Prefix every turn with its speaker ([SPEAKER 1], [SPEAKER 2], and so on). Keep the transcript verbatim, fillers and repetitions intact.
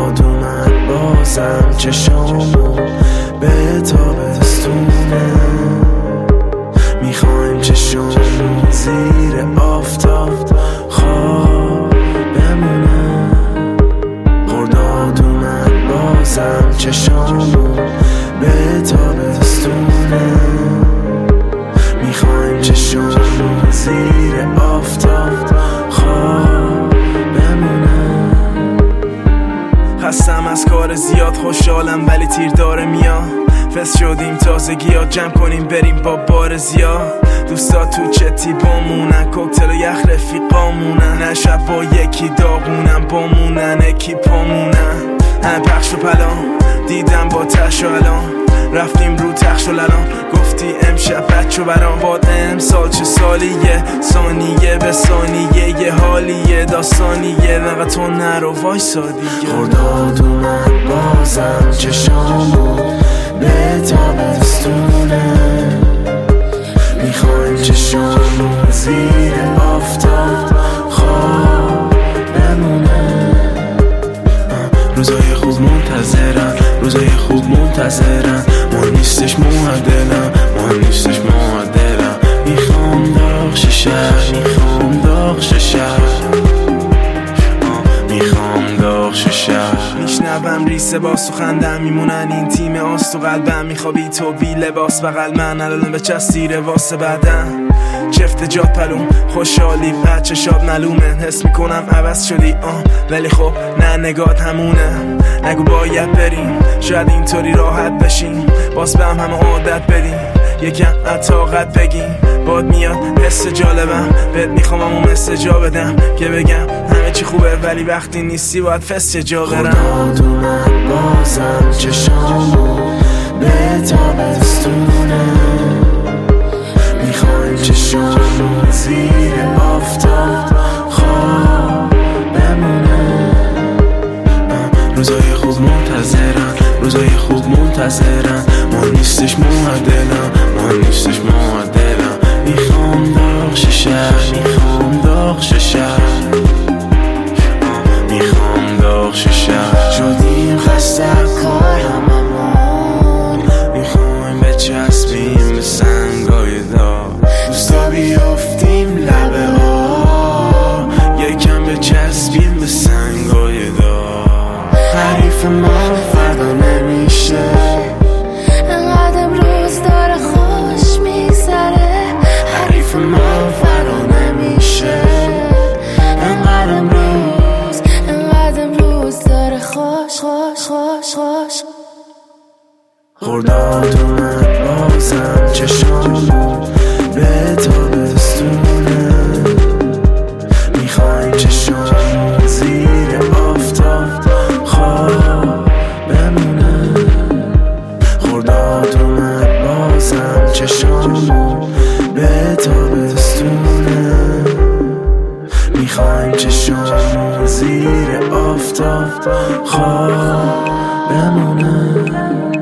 [SPEAKER 1] خرداد اومد بازم چشامو به تابستونه، میخوایم چشامو زیر آفتاب خواب بمونه. خرداد اومد بازم چشامو به تابستونه، میخوایم چشامو زیر آفتاب خواب بمونه. خستم از کار زیاد خوشحالم ولی تیر داره میاد. فس شدیم تازگی ها جمع کنیم بریم با بار زیاد. دوستا تو چتی بامونن، کوکتل و یخ رفیقامونن، نه شب با یکی داغونن بامونن اکی پامونن. هم پخش و پلان دیدم با تش و الان، رفتیم رو تخش و للان، گفتی امشب بچه برام. باد امسال چه سالیه، ثانیه به ثانیه یه حالیه داستانیه، نقا تو نرو وایسا دیگه.
[SPEAKER 2] خرداد اومد بازم چشامو به تابستونه، میخوایم چشامو زیر آفتاب خواب بمونه.
[SPEAKER 1] روزای خوب منتظرن، روزای خوب منتظرن، ما نیستش معدلم، ما نیستش معدلم. میخوام داغ شهر، میخوام داغ شهر، میخوام داغ شهر. میشنوم ریسه با سخندم میمونن این تیم آست و قلبم. میخوابی تو بی لباس بغل من، الان به چستیره واسه بدن. چفت جات پلوم خوشحالی بچه شاد نلومه، حس میکنم عوض شدی آه ولی خب نه نگات همونه. نگو باید بریم شاید اینطوری راحت بشیم، باز به هم همه عادت بدیم یکم طاقت بگیم. باد میاد حس جالبم بهت میخوام همون مثل جا بدم که بگم همه چی خوبه ولی وقتی نیستی باید فست جا برم.
[SPEAKER 2] خرداد اومد بازم چشامو به تابستونه، میخوایم چشامو زیر آفتاب خواب بمونه.
[SPEAKER 1] روزای خوب منتظرن، روزای خوب منتظرن، ما نیستش معدلم، ما نیستش معدلم. میخوام داغ شهر، میخوام داغ شهر، میخوام داغ شهر.
[SPEAKER 2] شدیم خسته کار هممون،
[SPEAKER 1] میخوایم بچسبیم به سنگای داغ.
[SPEAKER 2] دوستا بیافتیم لبه ها،
[SPEAKER 1] یکم بچسبیم به سنگای داغ.
[SPEAKER 2] حریف ما فردا نمیشه،
[SPEAKER 3] انقدر امروز داره خوش میگذره.
[SPEAKER 2] حریف ما فردا نمیشه، انقدر امروز
[SPEAKER 3] انقدر امروز داره خوش خوش خوش خوش.
[SPEAKER 1] خرداد اومد بازم چشامو به تابستونه، میخوایم چشامو زیر آفتاب خواب بمونه. خرداد اومد بازم چشامو به تابستونه، میخوایم چشامو زیر آفتاب خواب بمونه.